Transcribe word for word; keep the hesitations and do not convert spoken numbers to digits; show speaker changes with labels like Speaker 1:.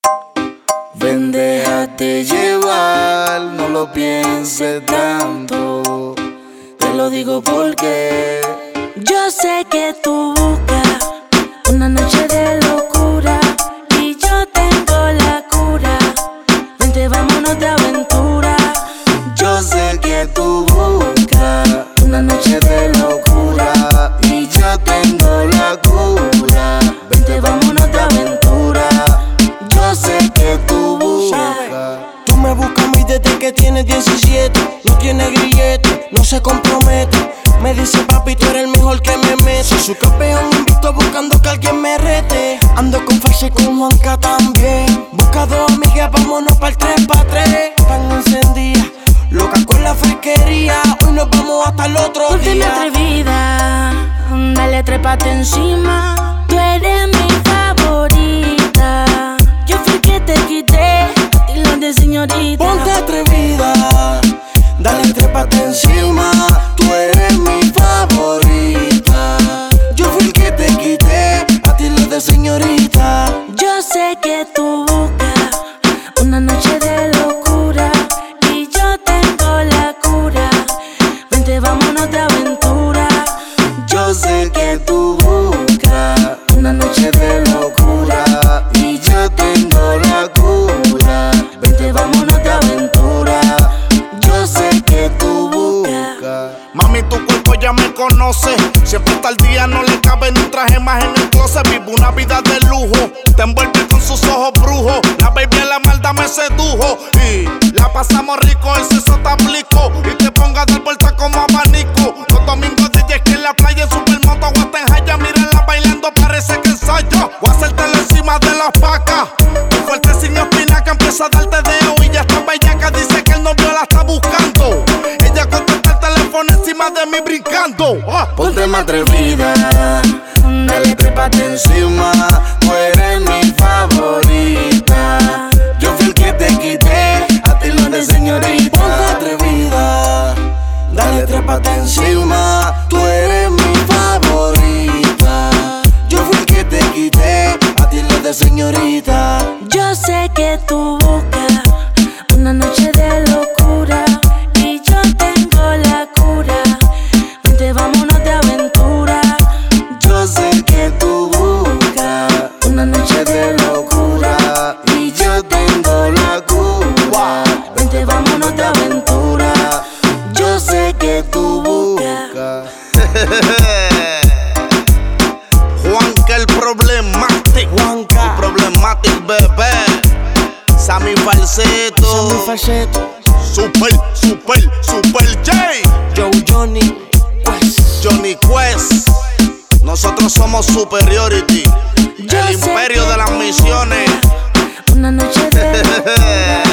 Speaker 1: Ven, déjate llevar, no lo pienses tanto. Te lo digo porque
Speaker 2: yo sé que tú buscas una noche de locura y yo tengo la cura. Vente, vámonos de aventura.
Speaker 1: yo sé que tú buscas una noche de locura y yo tengo la cura. Vente, vámonos de aventura. Yo sé que tú buscas.
Speaker 3: Tú me buscas a mí desde que tienes diecisiete. No tiene grillete, no se compromete. Me dice papi, tú eres el mejor que me mete. Soy su campeón invicto buscando que alguien me rete. Ando con Farsi y con Juanca también. Busca dos amigas, vámonos pa'l tres pa' tres. Tan encendida, loca con la friquería. Hoy nos vamos hasta el otro
Speaker 2: Ponte
Speaker 3: día.
Speaker 2: atrevida, dale, trépate encima. Tú eres mi favorita. Yo fui que te quité y lo de señorita.
Speaker 3: Ponte atrevida, dale, trépate encima. Tú eres mi favorita. Yo fui el que te quité, a ti lo de señorita.
Speaker 2: Yo sé que tú buscas una noche de locura y yo tengo la cura. Vente, vámonos de aventura.
Speaker 1: Yo sé que tú buscas una noche de locura y yo tengo la cura. Vente, vámonos de aventura. Yo sé que tú buscas.
Speaker 4: Mami, tu cuerpo ya me conoce. Siempre está al día, no le cabe ni un traje más en el closet. Vivo una vida de lujo, te envuelve con sus ojos brujos. La baby en la maldad me sedujo y la pasamos rico, el sexo te aplico y te ponga a dar vuelta como abanico. Los domingos D J que en la playa en supermoto o hasta en Jaya. Mírenla bailando, parece que ensayo. Voy a hacértelo encima de las pacas. Tu fuerte sin espinaca empieza a darte dedo y ya está bellaca. Dice que el novio la está buscando. Ella contesta el teléfono encima de mí brincando. Ah.
Speaker 1: Ponte más atrevida, dale, trépate encima. Tú eres mi favorita. Yo fui el que te quité, a ti lo de señorita.
Speaker 3: Ponte atrevida, dale, trépate encima. Tú eres mi favorita. Yo fui el que te quité, a ti lo de señorita.
Speaker 2: Yo sé que tú buscas una noche de locura y yo tengo la cura. Vente, vámonos de aventura.
Speaker 1: Yo sé que tú buscas una noche de locura y yo tengo la cura.
Speaker 2: Vente, vámonos de aventura.
Speaker 1: Yo sé que tú buscas.
Speaker 4: Juanca el Problematic,
Speaker 3: Juanca,
Speaker 4: el Problematic bebé. Sammy Falseto,
Speaker 3: Sammy Falseto,
Speaker 4: Super, Super, Super J,
Speaker 3: Joe Johnny, Quest.
Speaker 4: Johnny Quest. Nosotros somos Superiority,
Speaker 2: Yo
Speaker 4: el
Speaker 2: sé
Speaker 4: imperio
Speaker 2: que
Speaker 4: de las
Speaker 2: tú
Speaker 4: misiones.
Speaker 2: Una noche de locura.